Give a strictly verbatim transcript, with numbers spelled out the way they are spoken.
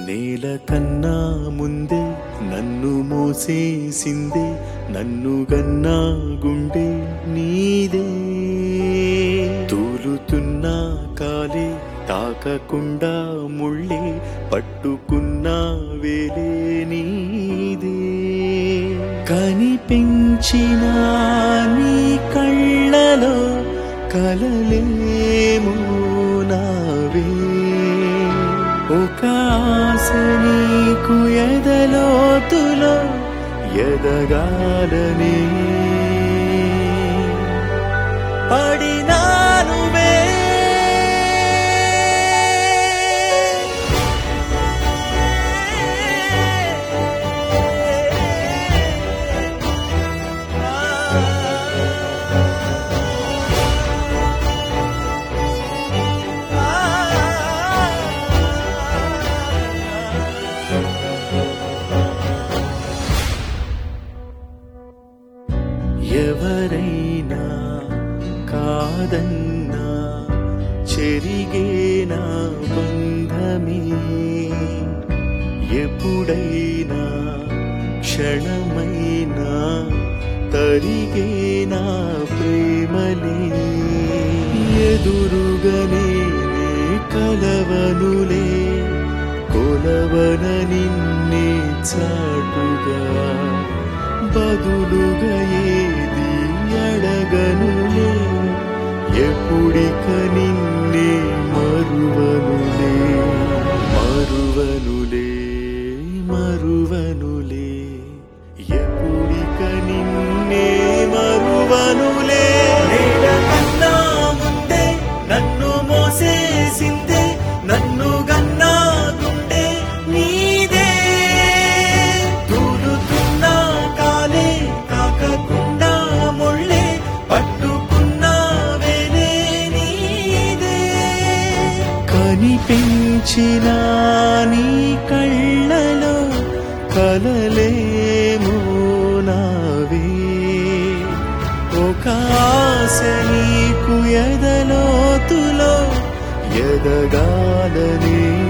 నేల కన్నా ముందే నన్ను మోసేసిందే, నన్ను గన్నా గుండె నీదే. తూలుతున్నా కాలే తాకకుండా ముళ్ళే పట్టుకున్న వేలే నీదే. కనిపించిన నీ కళ్ళలో కలలేమో నావే. ఒక ఆశ నీకు ఎదలోతులో ఎదగాలని పడినానువే. ఎవరైనా కాదన్నా చెరిగేనా బంధమే. ఎప్పుడైనా క్షణమైనా తరిగేనా ప్రేమలే. ఎదురుగనే కలవనులే కొలవన నిన్నే చాటుగా. బదులుగా ఏది అడగనులే ఎప్పుడిక నిన్నే మరువనులే. మరువనులే మరువనులే ఎప్పుడిక నిన్నే మరువనులే. నేల కన్నా ముందే నన్ను మోసేసిందే, నన్ను గన్నా గుండె నీదే. తూలుతున్నా కాలే తాకకుండా ముళ్ళే పట్టుకున్న వేలే నీదే. కనిపించిన నీ కళ్ళలో కలలేమో నావే. ఒక ఆశ నీకు ఎదలోతులో ఎదగాలని